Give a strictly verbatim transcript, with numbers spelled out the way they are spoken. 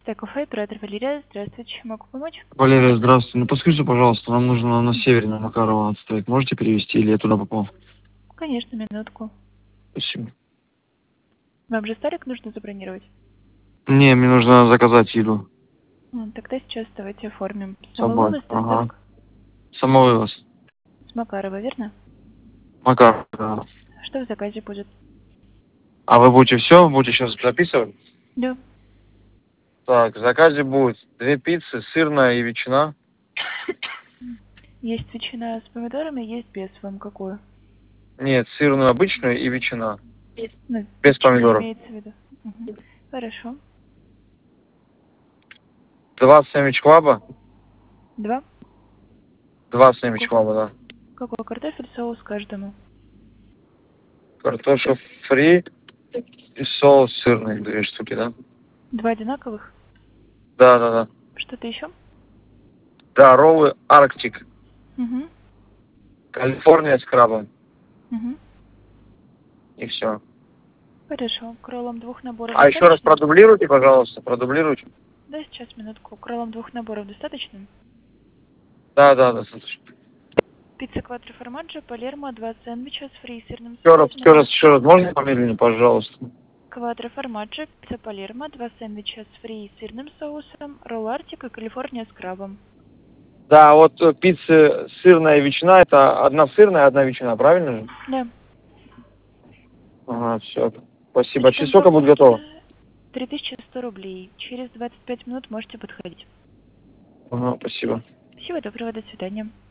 Так, оператор Валерия, здравствуйте, чем могу помочь? Валерия, здравствуйте. Ну подскажите, пожалуйста, нам нужно на севере, на Макарова отстоять. Можете перевести или я туда попал? Конечно, минутку. Спасибо. Вам же столик нужно забронировать? Не, мне нужно заказать еду. Ну, тогда сейчас давайте оформим. С собой. Самовывоз, Ага. доставка Самовывоз. с Макарова, верно? Макар, да. Что в заказе будет? А вы будете все? Будете сейчас записывать? Да. Так, в заказе будет две пиццы, сырная и ветчина. Есть ветчина с помидорами, есть без. Вам какую? Нет, сырную обычную и ветчина. Ну, Без ветчина помидоров. имеется в виду. Мгм. Хорошо. Два сэндвич клаба. Два. Два сэндвич Какой, клаба, да. какой картофель, соус каждому? Картошка фри и соус сырный. Две штуки, да? Два одинаковых? Да, да, да. Что-то еще? Да, роллы Арктик. Угу. Калифорния с крабом. Угу. И все. Хорошо. К роллам двух наборов А еще раз достаточно? продублируйте, пожалуйста, продублируйте. Да, сейчас, минутку. К роллам двух наборов достаточно? Да, да, достаточно. Пицца квадро формаджо, палермо, два сэндвича с фри и сырным Еще раз, еще соусом. раз, еще раз, можно помедленнее, пожалуйста? Квадро формаджо, пицца палермо, два сэндвича с фри и сырным соусом, ролл Артик и Калифорния с крабом. Да, вот э, пиццы сырная и ветчина, это одна сырная, одна ветчина, правильно же? Да. Ага, все. Спасибо. Через Учтем сколько будет покупки готово? три тысячи сто рублей. Через двадцать пять минут можете подходить. Ага, спасибо. Всего доброго, до свидания.